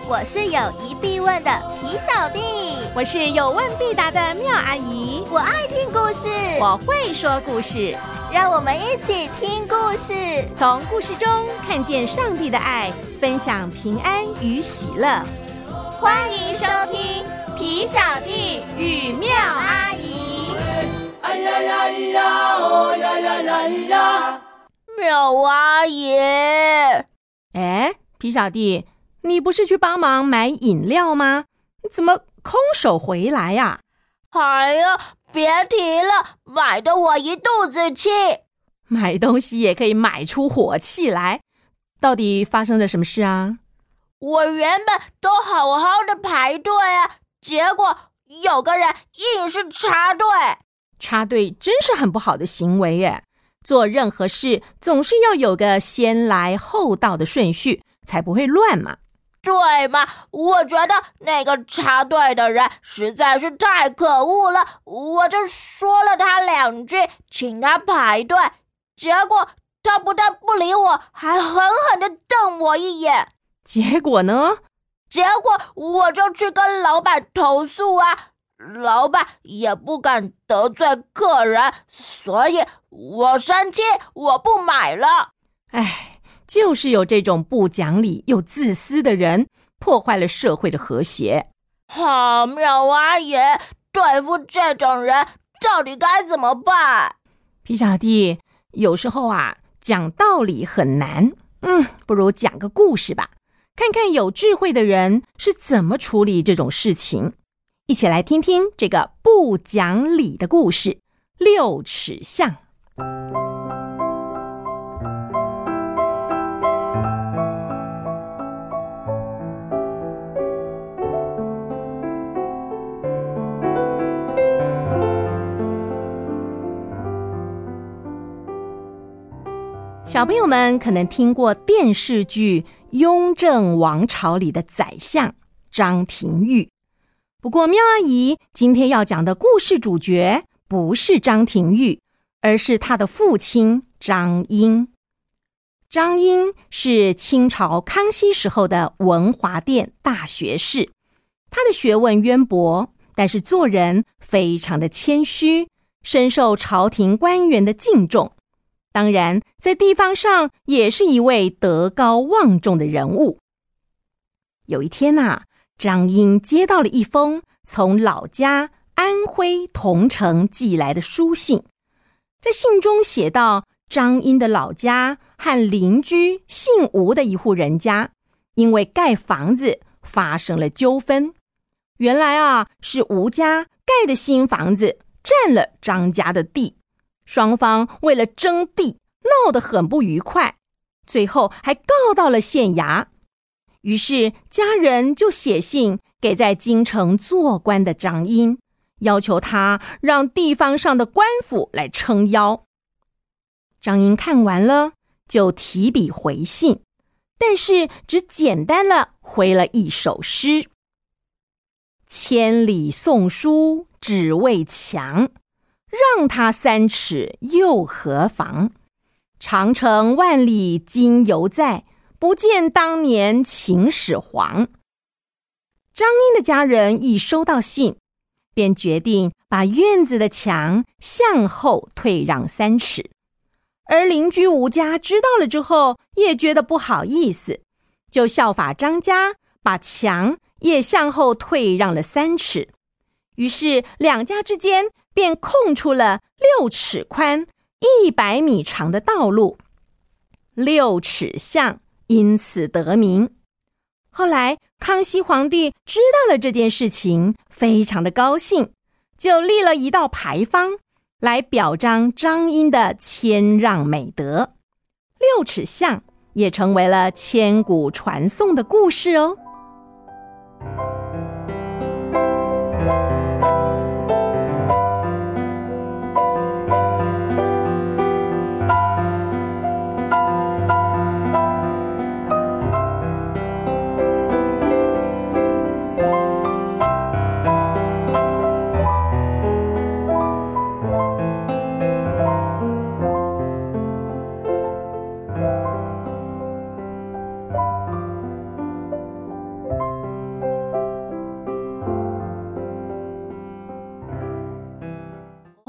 我是有疑必问的皮小弟， 我是有问必答的妙阿姨。 我爱听故事， 我会说故事， 让我们一起听故事， 从故事中看见上帝的爱，分享平安与喜乐。 欢迎收听皮小弟与妙阿姨。 哎呀呀呀，哦呀呀呀呀！ 妙阿姨， 哎，皮小弟，你不是去帮忙买饮料吗？怎么空手回来呀？ 哎呀，别提了，买得我一肚子气。 买东西也可以买出火气来，到底发生了什么事啊？ 我原本都好好的排队啊，结果有个人硬是插队。 插队真是很不好的行为耶！做任何事总是要有个先来后到的顺序，才不会乱嘛。 对嘛，我觉得那个插队的人实在是太可恶了，我就说了他2句，请他排队，结果他不但不理我，还狠狠地瞪我一眼。 结果呢？ 结果我就去跟老板投诉啊，老板也不敢得罪客人，所以我生气，我不买了。 哎，就是有这种不讲理又自私的人，破坏了社会的和谐。 好，妙阿姨，对付这种人到底该怎么办？ 皮小弟，有时候啊，讲道理很难，不如讲个故事吧，看看有智慧的人是怎么处理这种事情。一起来听听这个不讲理的故事——六尺巷。小朋友们可能听过电视剧《雍正王朝》里的宰相张廷玉，不过妙阿姨今天要讲的故事主角不是张廷玉，而是他的父亲张英。张英是清朝康熙时候的文华殿大学士，他的学问渊博，但是做人非常的谦虚，深受朝廷官员的敬重。当然，在地方上也是一位德高望重的人物。有一天啊，张英接到了一封从老家安徽桐城寄来的书信，在信中写道，张英的老家和邻居姓吴的一户人家，因为盖房子发生了纠纷。原来啊，是吴家盖的新房子占了张家的地，双方为了争地闹得很不愉快，最后还告到了县衙。于是家人就写信给在京城做官的张英，要求他让地方上的官府来撑腰。张英看完了，就提笔回信，但是只简单了回了一首诗：千里送书只为墙，让他3尺又何妨？长城万里今犹在，不见当年秦始皇。张英的家人一收到信，便决定把院子的墙向后退让3尺。而邻居吴家知道了之后，也觉得不好意思，就效法张家，把墙也向后退让了3尺。于是两家之间便空出了6尺宽、100米长的道路，六尺巷因此得名。后来康熙皇帝知道了这件事情，非常的高兴，就立了一道牌坊来表彰张英的谦让美德。六尺巷也成为了千古传颂的故事哦。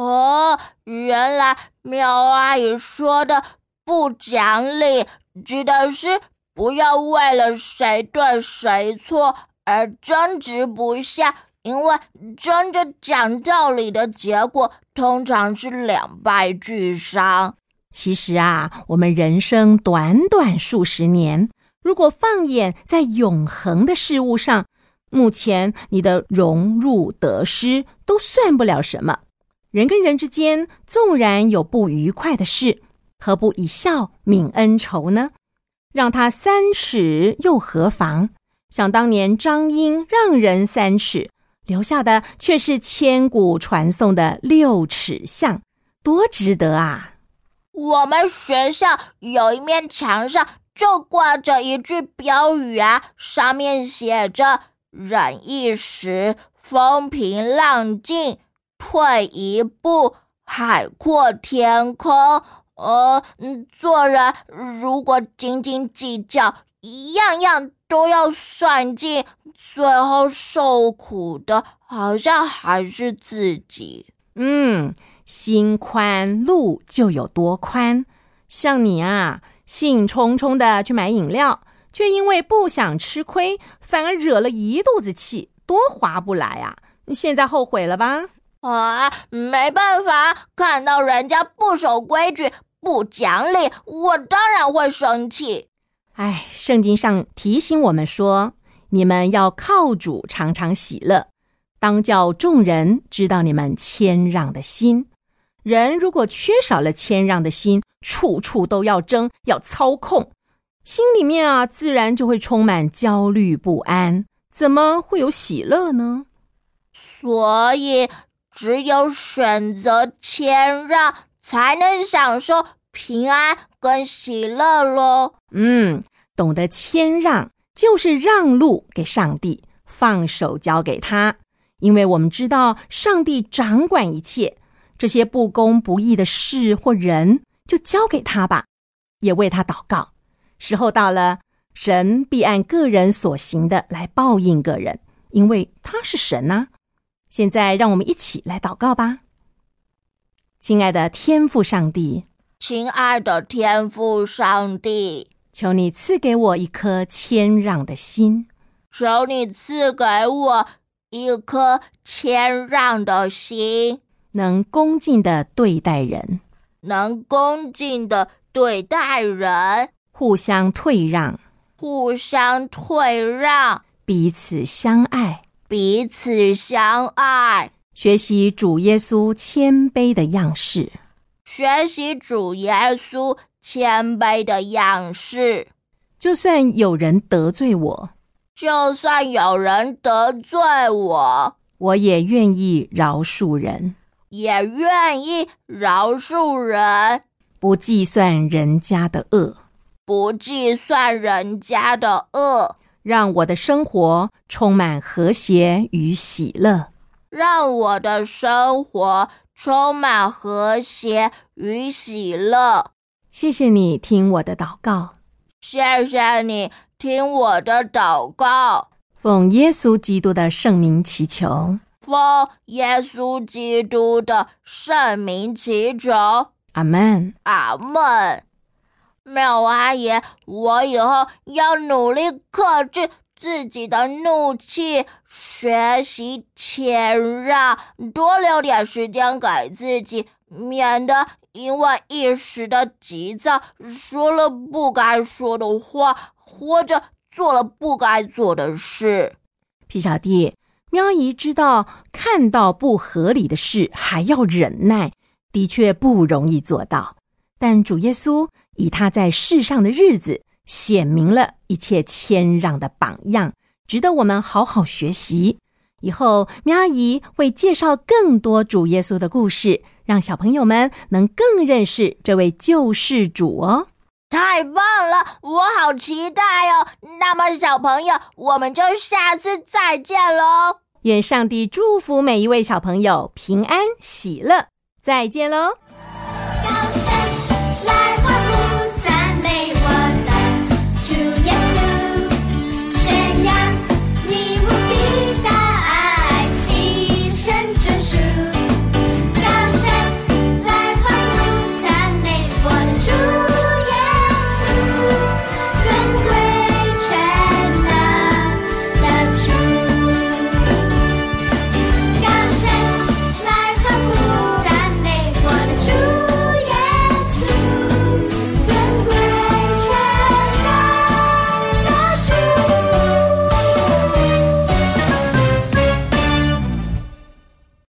哦，原来苗阿姨说的不讲理，指的是不要为了谁对谁错而争执不下，因为争着讲道理的结果通常是两败俱伤。 其实啊，我们人生短短数十年，如果放眼在永恒的事物上，目前你的荣辱得失都算不了什么。人跟人之间纵然有不愉快的事，何不一笑泯恩仇呢？让他3尺又何妨？想当年张英让人3尺，留下的却是千古传颂的6尺巷，多值得啊！ 我们学校有一面墙上就挂着一句标语啊，上面写着忍一时，风平浪静，退一步，海阔天空。做人如果斤斤计较，样样都要算计，最后受苦的好像还是自己。 心宽路就有多宽。像你啊，兴冲冲的去买饮料，却因为不想吃亏，反而惹了一肚子气，多划不来啊！你现在后悔了吧？ 没办法，看到人家不守规矩、不讲理，我当然会生气。 圣经上提醒我们说，你们要靠主常常喜乐，当叫众人知道你们谦让的心。人如果缺少了谦让的心，处处都要争，要操控，心里面啊，自然就会充满焦虑不安，怎么会有喜乐呢？ 所以只有选择谦让，才能享受平安跟喜乐咯。 懂得谦让，就是让路给上帝，放手交给他，因为我们知道上帝掌管一切，这些不公不义的事或人就交给他吧，也为他祷告。时候到了，神必按个人所行的来报应个人，因为他是神啊。现在让我们一起来祷告吧。亲爱的天父上帝， 亲爱的天父上帝， 求你赐给我一颗谦让的心， 求你赐给我一颗谦让的心， 能恭敬地对待人， 能恭敬地对待人， 互相退让， 互相退让， 彼此相爱， 彼此相爱， 学习主耶稣谦卑的样式， 学习主耶稣谦卑的样式。 就算有人得罪我， 就算有人得罪我， 我也愿意饶恕人， 也愿意饶恕人， 不计算人家的恶， 不计算人家的恶， 让我的生活充满和谐与喜乐， 让我的生活充满和谐与喜乐。 谢谢你听我的祷告， 谢谢你听我的祷告， 奉耶稣基督的圣名祈求， 奉耶稣基督的圣名祈求， 阿们， 阿们。妙阿姨，我以后要努力克制自己的怒气，学习谦让，多留点时间给自己，免得因为一时的急躁，说了不该说的话，或者做了不该做的事。 皮小弟，喵姨知道看到不合理的事还要忍耐，的确不容易做到，但主耶稣以他在世上的日子显明了一切谦让的榜样，值得我们好好学习。以后喵姨会介绍更多主耶稣的故事，让小朋友们能更认识这位救世主哦。 太棒了，我好期待哦。那么小朋友，我们就下次再见咯。 愿上帝祝福每一位小朋友平安喜乐，再见咯。